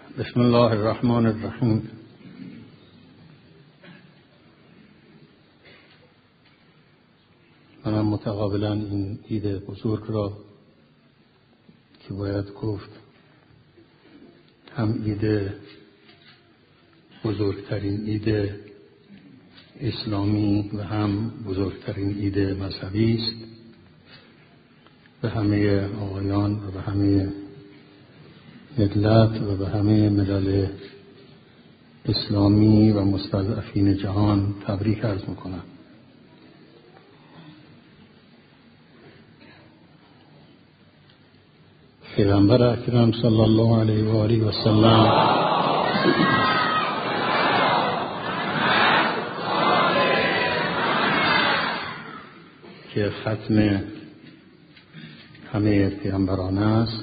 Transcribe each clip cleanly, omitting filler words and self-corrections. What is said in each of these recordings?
بسم الله الرحمن الرحیم. منم متقابلا این ایده بزرگ را که باید گفت هم ایده بزرگترین ایده اسلامی و هم بزرگترین ایده مذهبی است، به همه آقایان و به همه ملت و به همه ملل اسلامی و مستضعفین جهان تبریک عرض میکنم. پیغمبر اکرم صلی الله علیه و آله و سلم که ختم همه پیغمبران است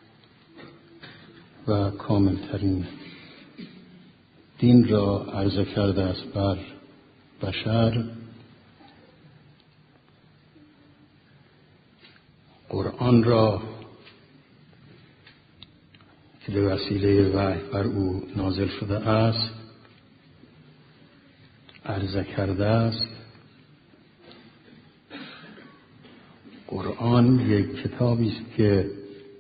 و کاملترین دین را عرضه کرده است بر بشر، قرآن را که به وسیله وحی بر او نازل شده است عرضه کرده است. قرآن یک کتابی است که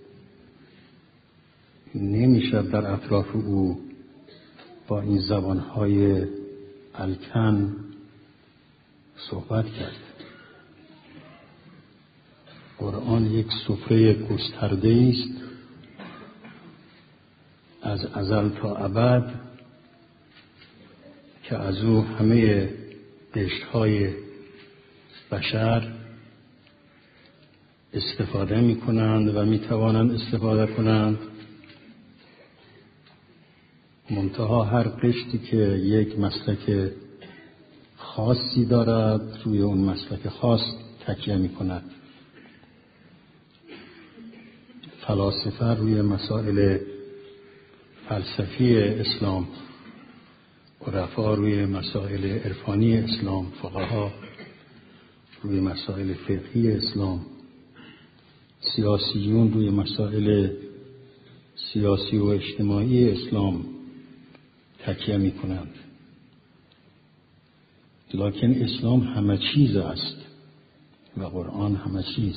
نمیشد در اطراف او با این زبانهای الکن صحبت کرد. قرآن یک سفره گسترده است از ازل تا ابد که از او همه قشرهای بشر استفاده می کنند و می توانند استفاده کنند. منتها هر قشری که یک مسلک خاصی دارد روی اون مسلک خاص تکیه می کند. فلاسفه روی مسائل فلسفی اسلام، عرفا روی مسائل عرفانی اسلام، فقها روی مسائل فقهی اسلام، سیاسیون روی مسائل سیاسی و اجتماعی اسلام تکیه می کنند. لکن اسلام همه چیز است و قرآن همه چیز.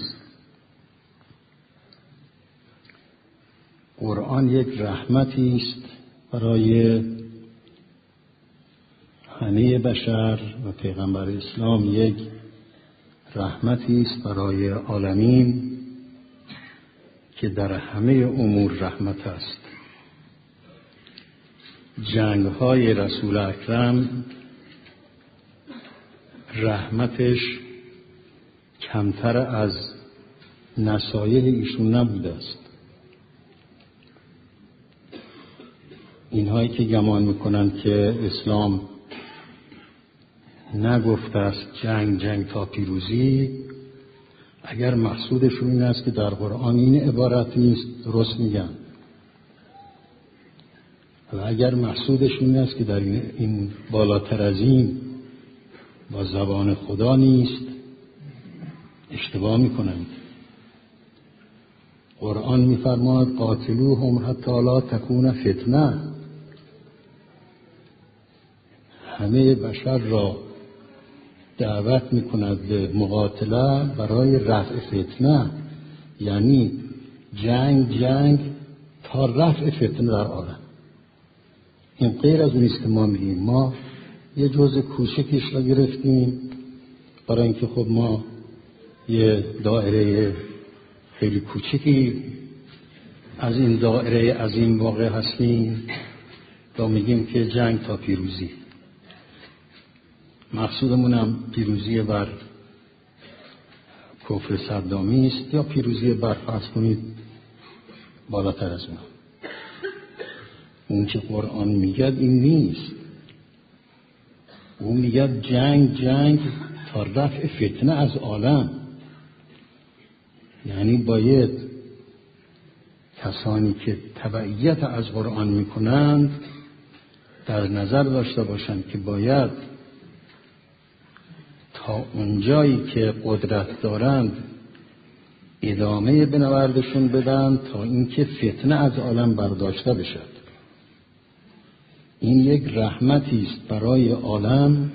قرآن یک رحمتی است برای همه بشر و پیغمبر اسلام یک رحمتی است برای عالمین که در همه امور رحمت است. جنگ‌های رسول اکرم رحمتش کمتر از نصایح ایشون نبوده است. اینهایی که گمان میکنند که اسلام نگفته است جنگ تا پیروزی، اگر مقصودشون این است که در قرآن این عبارت نیست درست میگن، و اگر مقصودشون این است که در این بالاتر از این با زبان خدا نیست اشتباه میکنند. قرآن میفرماید قاتلوهم حتی لا تکون فتنه. همه بشر را دعوت میکند به مقاتله برای رفع فتنه، یعنی جنگ تا رفع فتنه در عالم. این غیر از اون است که ما میگیم. ما یه جزء کوچکیش را گرفتیم برای اینکه خب ما یه دایره خیلی کوچکی از این دایره عظیم واقع هستیم و میگیم که جنگ تا پیروزی. مقصودمونم پیروزی بر کفر صدامی است یا پیروزی بر فرض کنید بالاتر از اون. اون که قرآن میگه این نیست. اون میگه جنگ تا رفع فتنه از عالم. یعنی باید کسانی که تبعیت از قرآن میکنند در نظر داشته باشند که باید تا اونجایی که قدرت دارند ادامه به نوردشون بدن تا اینکه فتنه از عالم برداشته بشد. این یک رحمتی است برای عالم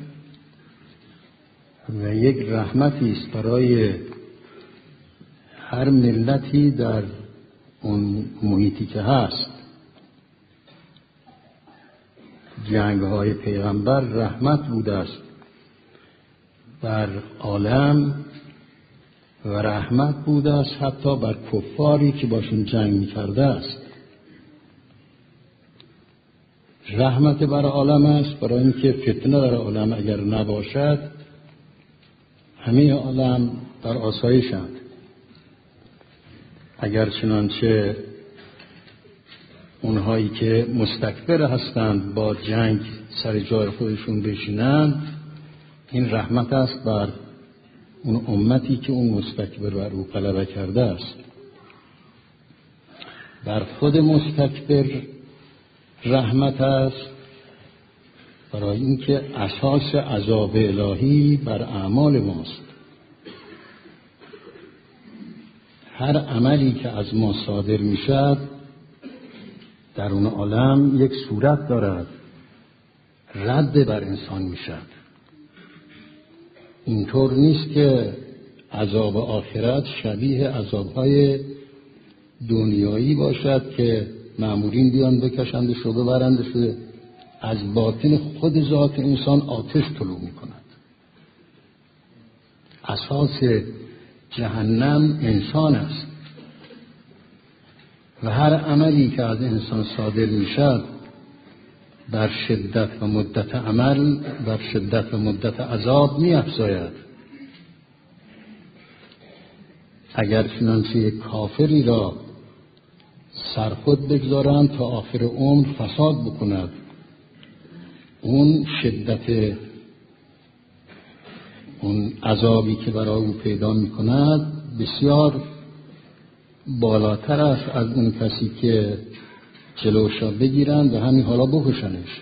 و یک رحمتی است برای هر ملتی در اون محیطی که هست. جنگ‌های پیغمبر رحمت بوده است بر عالم و رحمت بوده است حتی بر کفاری که باشون جنگ می‌کرده است. رحمت بر عالم است برای اینکه فتنه در عالم اگر نباشد همه عالم در آسایشند. اگر چنانچه اونهایی که مستکبر هستند با جنگ سر جای خودشون بشینند، این رحمت است بر اون امتی که اون مستکبر بر او غلبه کرده است. بر خود مستکبر رحمت است برای اینکه اساس عذاب الهی بر اعمال ماست. هر عملی که از ما صادر می شد در اون عالم یک صورت دارد، رد بر انسان می شد. اینطور نیست که عذاب آخرت شبیه عذابهای دنیایی باشد که مأمورین بیان بکشندش رو ببرندش رو، از باطن خود ذات انسان آتش طلوع می کند. اساس جهنم انسان است و هر عملی که از انسان صادر می شد بر شدت و مدت عمل بر شدت و مدت عذاب می افزاید. اگر چنانچه کافری را سرخود بگذارند تا آخر عمر فساد بکند، اون شدت اون عذابی که برای او پیدا می کند بسیار بالاتر است از اون کسی که جلوش را بگیرند و همین حالا بکشنش.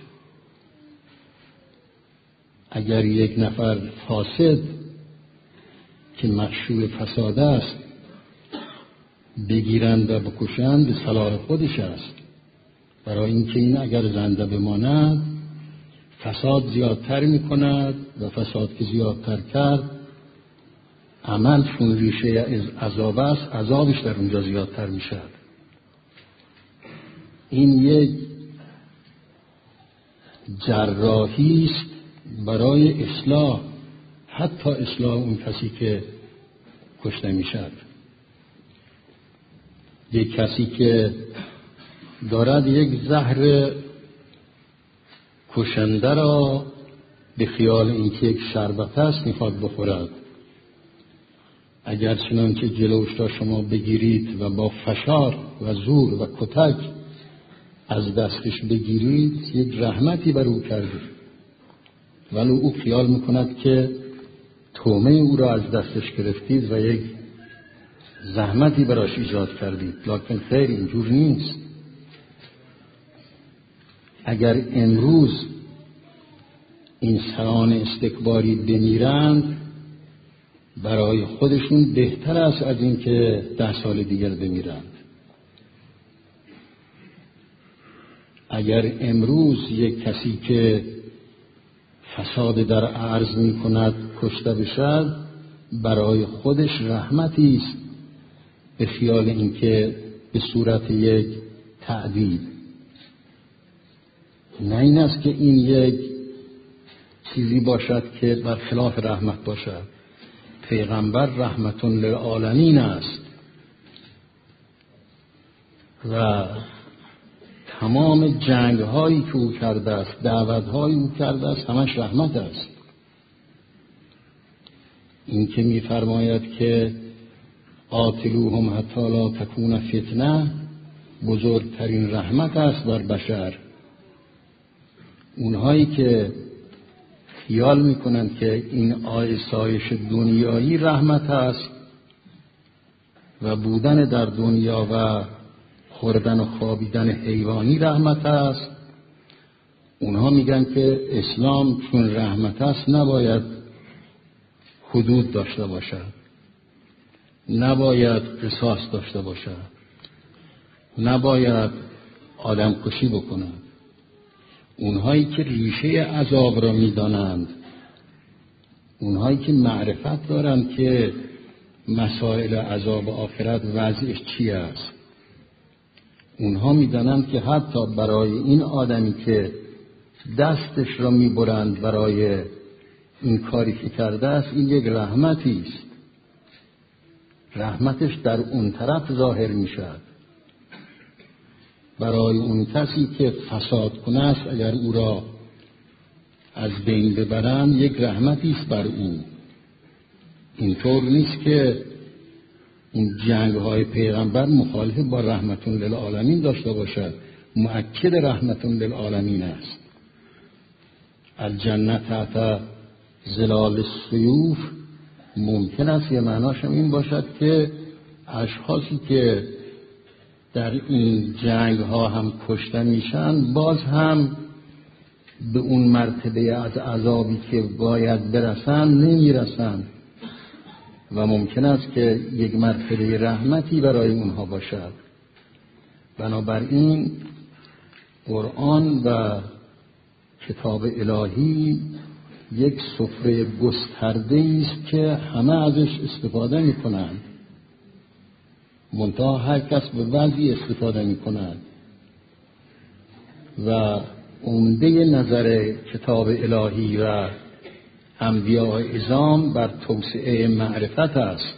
اگر یک نفر فاسد که مشهور فساد است بگیرند و بکشند، به صلاح خودش است، برای اینکه این اگر زنده بماند فساد زیادتر می کند و فساد که زیادتر کرد عمل چون ریشه از عذاب است، عذابش در اونجا زیادتر می شد. این یک جراحی است برای اصلاح، حتی اصلاح اون کسی که کشته می شد. یک کسی که دارد یک زهر کشنده را به خیال اینکه یک شربت است میخواد بخورد، اگر چنانچه جلوش را شما بگیرید و با فشار و زور و کتک از دستش بگیرید، یک رحمتی بر او کردید، ولی او خیال میکند که طعمه او را از دستش گرفتید و یک زحمتی براش ایجاد کردید، لکن خیر اینجور نیست. اگر امروز این سران استکباری بمیرند برای خودشون بهتر است از این که 10 سال دیگر بمیرند. اگر امروز یک کسی که فساد در ارض می کند کشته بشد، برای خودش رحمتی است به خیال اینکه به صورت یک تعدیل. نه این است که این یک چیزی باشد که برخلاف رحمت باشد. پیغمبر رحمت للعالمین است و تمام جنگ هایی که او کرده است، دعوت هایی او کرده است، همش رحمت است. این که می فرماید که قاتلوهم حتی لا تکون فتنه، بزرگترین رحمت است بر بشر. اونهایی که خیال میکنند که این آسایش دنیایی رحمت است و بودن در دنیا و خوردن و خوابیدن حیوانی رحمت است، اونها میگن که اسلام چون رحمت است نباید حدود داشته باشد، نباید قصاص داشته باشد، نباید آدم کشی بکنه. اونهایی که ریشه عذاب را میدانند، اونهایی که معرفت دارند که مسائل عذاب آخرت وضعش چی است، اونها میدانند که حتی برای این آدمی که دستش را میبرند برای این کاری که کرده است، این یک رحمتی است. رحمتش در اون طرف ظاهر میشد. برای اون کسی که فساد کنه است، اگر او را از بین ببرند، یک رحمتی است بر او. اینطور نیست که این جنگ‌های پیغمبر مخالف با رحمت للعالمین داشته باشد، مؤکد رحمت للعالمین است. الجنه تحت ظلال السیوف ممکن است یه معناش این باشد که اشخاصی که در این جنگ ها هم کشته میشن باز هم به اون مرتبه از عذابی که باید برسن نمیرسن و ممکن است که یک مرتبه رحمتی برای اونها باشد. بنابراین قرآن و کتاب الهی یک سفره گسترده است که همه ازش استفاده میکنند، منتها هر کس به وضعی استفاده میکند و عمده نظر کتاب الهی و انبیاء اعظام بر توسعه معرفت است.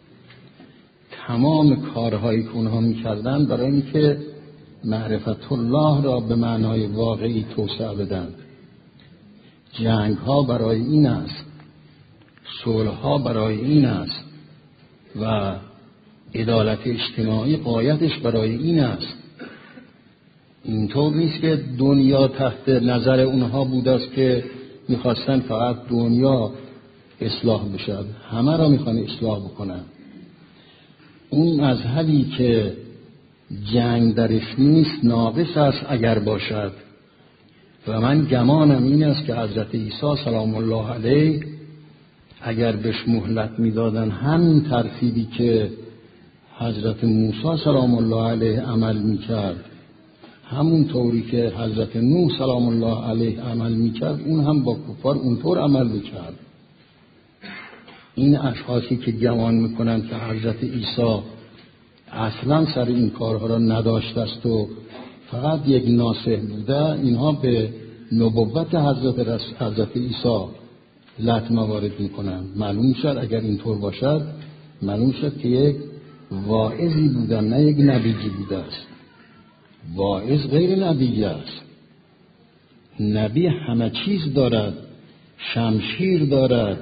تمام کارهایی که اونها میکردن برای اینکه معرفت الله را به معنای واقعی توسعه بدن. جنگ ها برای این است، صلح ها برای این است و عدالت اجتماعی غایتش برای این است. اینطور نیست که دنیا تحت نظر اونها بود است که میخواستن فقط دنیا اصلاح بشد، همه را میخوان اصلاح بکنن. اون مذهبی که جنگ درش نیست ناقص است اگر باشد، و من گمانم این است که حضرت عیسی سلام الله علیه اگر بهش مهلت میدادن همین ترتیبی که حضرت موسی سلام الله علیه عمل میکرد، همون طوری که حضرت نوح سلام الله علیه عمل میکرد، اون هم با کفار اونطور عمل میکرد. این اشخاصی که گمان میکنند که حضرت عیسی اصلا سر این کارها را نداشته است و فقط یک ناصح بوده، اینها به نبوت حضرت عیسی لطمه وارد میکنند. معلوم شد اگر اینطور باشد، معلوم شد که یک واعظی بوده، نه یک نبیی بوده است. واعظ غیر نبی است. نبی همه چیز دارد، شمشیر دارد،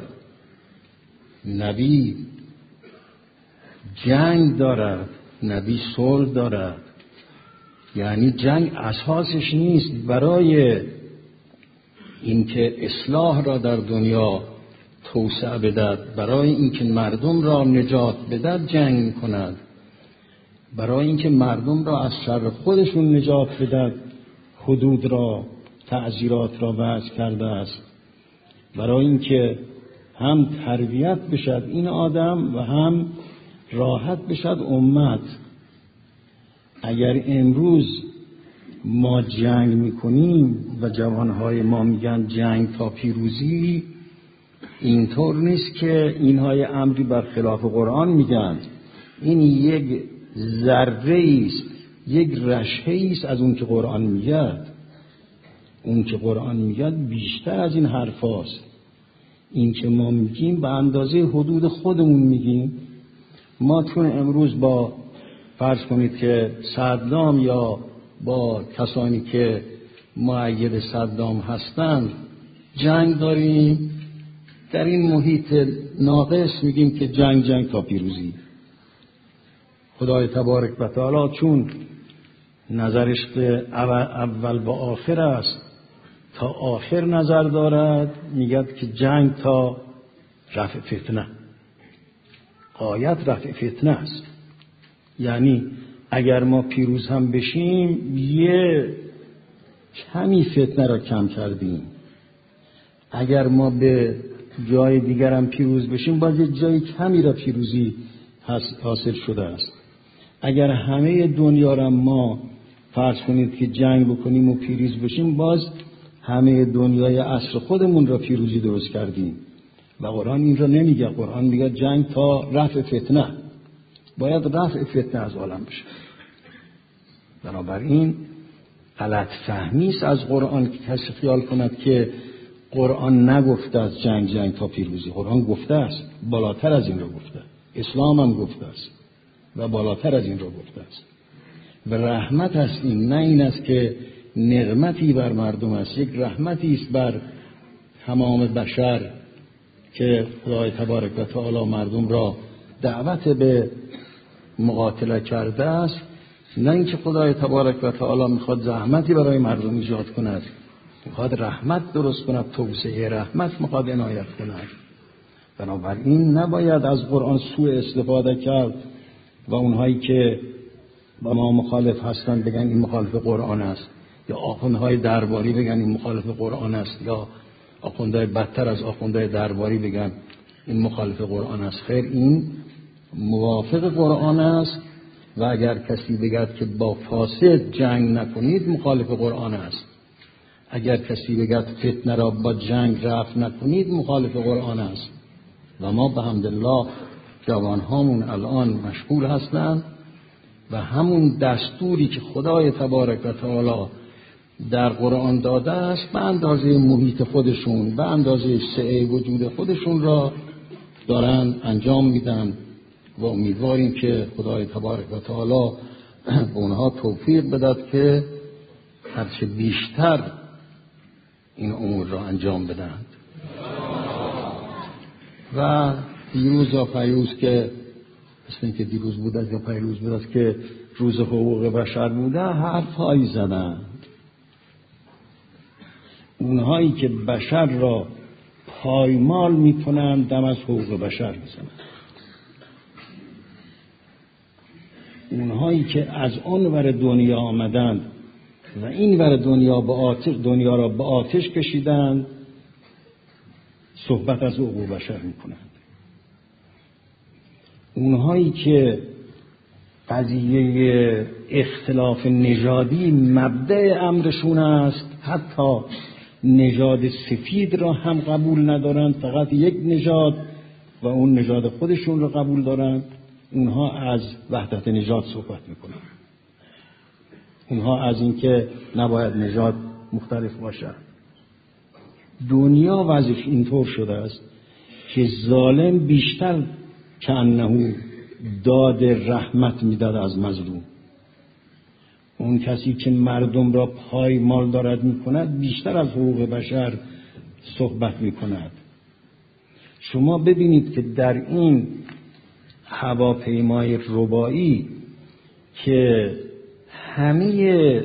نبی جنگ دارد، نبی صلح دارد. یعنی جنگ اساسش نیست. برای اینکه اصلاح را در دنیا توسعه بدهد، برای اینکه مردم را نجات بدهد جنگ می‌کند. برای اینکه مردم را از شر خودشون نجات بدهد حدود را، تعزیرات را وضع کرده است. برای اینکه هم تربیت بشد این آدم و هم راحت بشد امت. اگر امروز ما جنگ میکنیم و جوانهای ما میگن جنگ تا پیروزی، اینطور نیست که اینهای امری بر خلاف قرآن میگن. این یک ذره است، یک رشحه است از اون که قرآن میگد. اون که قرآن میگد بیشتر از این حرف هاست. این که ما میگیم به اندازه حدود خودمون میگیم. ما چون امروز با فرض کنید که صدام یا با کسانی که مؤید صدام هستند جنگ داریم، در این محیط ناقص میگیم که جنگ تا پیروزی. خدای تبارک و تعالی چون نظرش به اول و آخر است، تا آخر نظر دارد، میگه که جنگ تا رفع فتنه، غایت رفع فتنه است. یعنی اگر ما پیروز هم بشیم یه کمی فتنه را کم کردیم. اگر ما به جای دیگر هم پیروز بشیم باز یه جای کمی را پیروزی حاصل شده است. اگر همه دنیا را ما فرض کنید که جنگ بکنیم و پیروز بشیم، باز همه دنیای عصر خودمون را پیروزی درست کردیم و قرآن این را نمیگه. قرآن میگه جنگ تا رفع فتنه، باید رفع فتنه از عالم بشه. بنابراین غلط فهمی است از قرآن که کسی خیال کند که قرآن نگفته از جنگ تا پیروزی. قرآن گفته است، بالاتر از این را گفته، اسلام هم گفته است و بالاتر از این را گفته است. و رحمت است این، نه این است که نقمتی بر مردم است، یک رحمتی است بر تمام بشر که خدای تبارک و تعالی مردم را دعوت به مقاتله کرده است. نه اینکه خدای تبارک و تعالی میخواد زحمتی برای مردم ایجاد کند، میخواد رحمت درست کند، توسعه رحمت میخواد عنایت کند. بنابراین نباید از قرآن سوء استفاده کرد و اونهایی که با ما مخالف هستند بگن این مخالف قرآن است، یا آخوندهای درباری بگن این مخالف قرآن است، یا آخوندهای بدتر از آخوندهای درباری بگن این مخالف قرآن است. خیر، این موافق قرآن است و اگر کسی بگد که با فاسد جنگ نکنید مخالف قرآن است. اگر کسی بگد فتنه را با جنگ رفع نکنید مخالف قرآن است. و ما به حمدالله جوانهامون الان مشغول هستند و همون دستوری که خدای تبارک و تعالی در قرآن داده است به اندازه محیط خودشون، به اندازه سعه وجود خودشون را دارن انجام میدن و امیدواریم که خدای تبارک و تعالی به اونها توفیق بدهد که هرچه بیشتر این امور را انجام بدهند. و دیروز یا پیروز که مثل که دیروز بود یا پیروز بود که روز حقوق بشر بوده، حرفایی زدند. اونهایی که بشر را پایمال میکنند دم از حقوق بشر میزنند. اونهایی که از آن ور دنیا آمدند و این ور دنیا را به آتش کشیدند صحبت از حقوق بشر میکنند. اونهایی که قضیه اختلاف نژادی مبدأ امرشون است، حتی نژاد سفید را هم قبول ندارند، فقط یک نژاد و اون نژاد خودشون را قبول دارند، اونها از وحدت نژاد صحبت میکنند. اونها از اینکه نباید نژاد مختلف باشد. دنیا وضعش اینطور شده است که ظالم بیشتر کأنه داد رحمت میداد از مظلوم. اون کسی که مردم را پایمال دارد میکند بیشتر از حقوق بشر صحبت میکند. شما ببینید که در این هواپیمای ربایی که همه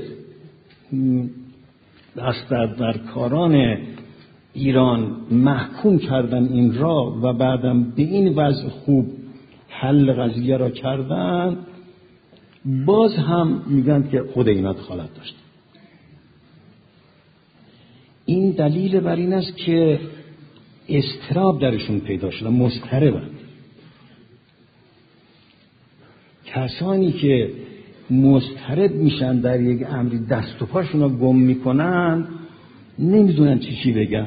دست‌درکاران ایران محکوم کردن این را و بعدم به این وضع خوب حل قضیه را کردن، باز هم میگن که خود اینا دخالت داشت. این دلیل بر این است که اضطراب درشون پیدا شده، مضطربن. کسانی که مضطرب میشن در یک امری دست و پاشون رو گم میکنن نمیدونن چی بگن.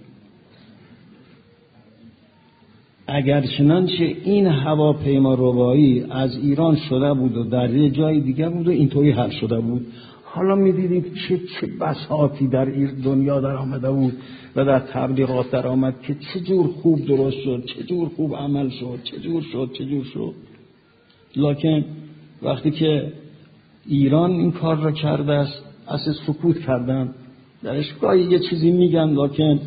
اگر چنانچه این هواپیما ربایی از ایران شده بود و در یه جای دیگه بود و اینطوری حل شده بود، حالا میدیدید چه بساطی در دنیا در آمده بود و در تبلیغات در آمد که چه جور خوب درست شد، چه جور خوب عمل شد، چه جور شد. لکن وقتی که ایران این کار را کرده است اصلا سکوت کردن. درش گاهی یه چیزی میگن، لکن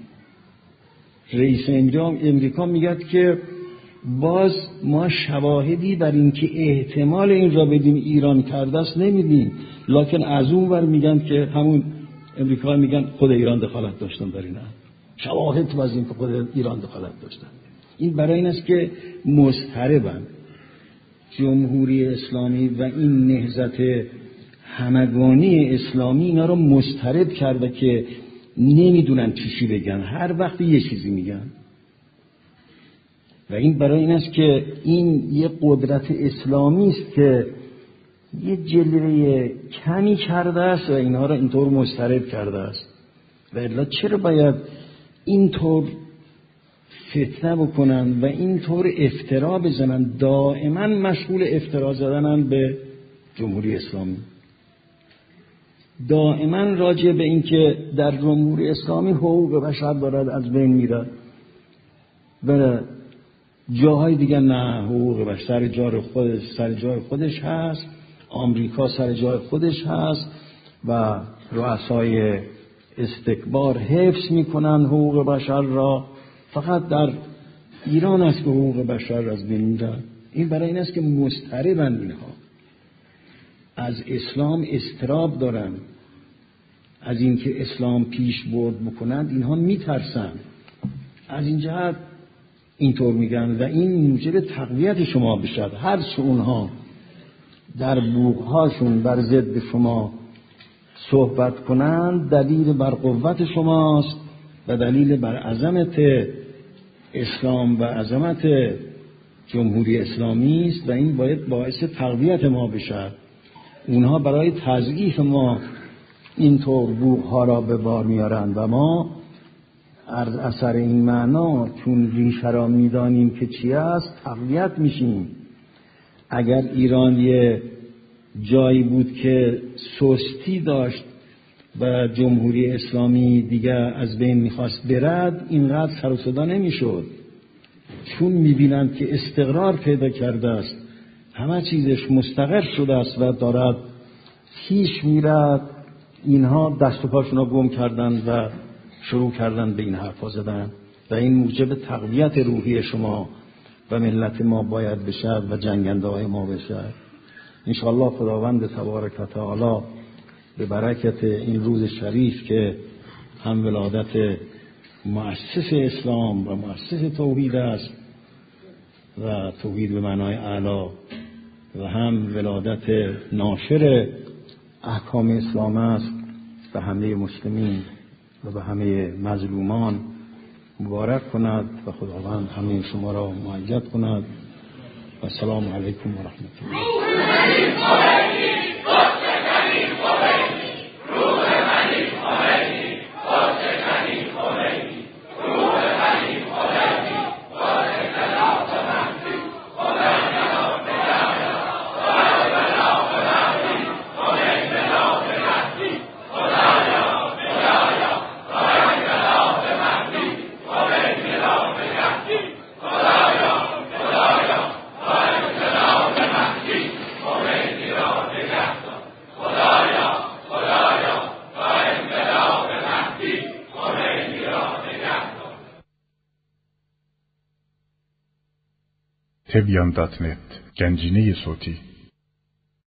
رئیس امریکا میگه که باز ما شواهدی بر این که احتمال این را بدیم ایران کرده است نمیدیم، لکن از اون ور میگن که همون امریکا میگن خود ایران دخالت داشتن در این. شواهد واسه که خود ایران دخالت داشتن. این برای این است که مضطربن. جمهوری اسلامی و این نهضت همگانی اسلامی اینا رو مضطرب کرده که نمیدونن چی بگن، هر وقت یه چیزی میگن. و این برای این است که این یه قدرت اسلامی است که یه جلوه کمی کرده است و اینها رو اینطور مضطرب کرده است. و الا چرا باید اینطور فتنه بکنن و اینطور افترا بزنن؟ دائما مشغول افترا زدنن به جمهوری اسلامی، دائما راجع به این که در جمهوری اسلامی حقوق بشر دارد از بین میره و جاهای دیگه نه، حقوق بشر سر جای خودش هست، آمریکا سر جای خودش هست و رؤسای استکبار حفظ میکنن حقوق بشر را. فقط در ایران است که حقوق بشر از بین میره. این برای این است که مضطربند، اینها از اسلام اضطراب دارن، از اینکه اسلام پیش برد بکنند اینها میترسن، از این جهت اینطور میگن و این موجب تقویت شما بشد. هر چه اونها در بوقهاشون بر ضد شما صحبت کنند دلیل بر قوت شماست و دلیل بر عظمت اسلام و عظمت جمهوری اسلامی است و این باید باعث تقویت ما بشد. اونها برای تضعیف ما اینطور بوقها را به بار میارند و ما از اثر این معنا چون ریشه را میدانیم که چی است تقویت میشیم. اگر ایران یه جایی بود که سستی داشت و جمهوری اسلامی دیگه از بین میخواست برد، اینقدر سر و صدا نمیشد. چون میبینند که استقرار پیدا کرده است، همه چیزش مستقر شده است و دارد پیش میرد، اینها دست و پاشون را گم کردند و شروع کردند به این حرفا زدن و این موجب تقویت روحی شما و ملت ما باید بشد و جنگنده های ما بشد. انشاءالله خداوند تبارک و تعالی به برکت این روز شریف که هم ولادت مؤسس اسلام و مؤسس توحید است و توحید به معنای اعلی و هم ولادت ناشر احکام اسلام است، به همه مسلمین و به همه مظلومان مبارک کند و خداوند همه شما را مؤید کند و السلام علیکم و رحمت الله. تبیان.net گنجینه صوتی